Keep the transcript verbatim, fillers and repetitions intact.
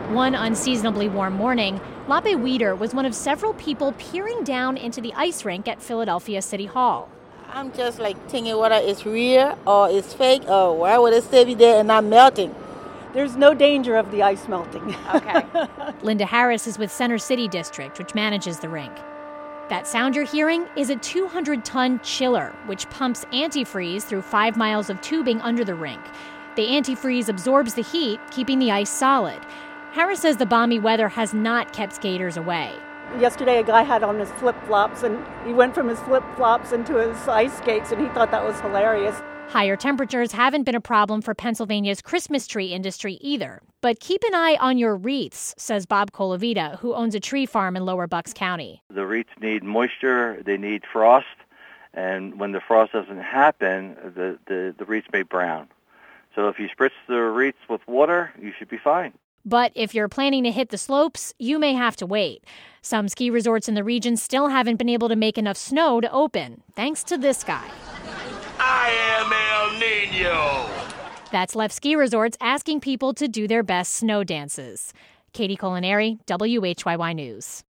One unseasonably warm morning, Lape Weeder was one of several people peering down into the ice rink at Philadelphia City Hall. I'm just like thinking whether it's real or it's fake, or why would it still be there and not melting? There's no danger of the ice melting. Okay. Linda Harris is with Center City District, which manages the rink. That sound you're hearing is a two hundred ton chiller, which pumps antifreeze through five miles of tubing under the rink. The antifreeze absorbs the heat, keeping the ice solid. Harris says the balmy weather has not kept skaters away. Yesterday, a guy had on his flip-flops, and he went from his flip-flops into his ice skates, and he thought that was hilarious. Higher temperatures haven't been a problem for Pennsylvania's Christmas tree industry either. But keep an eye on your wreaths, says Bob Colavita, who owns a tree farm in Lower Bucks County. The wreaths need moisture, they need frost, and when the frost doesn't happen, the, the, the wreaths may brown. So if you spritz the wreaths with water, you should be fine. But if you're planning to hit the slopes, you may have to wait. Some ski resorts in the region still haven't been able to make enough snow to open, thanks to this guy. I am El Nino. That's left ski resorts asking people to do their best snow dances. Katie Culinary, W H Y Y News.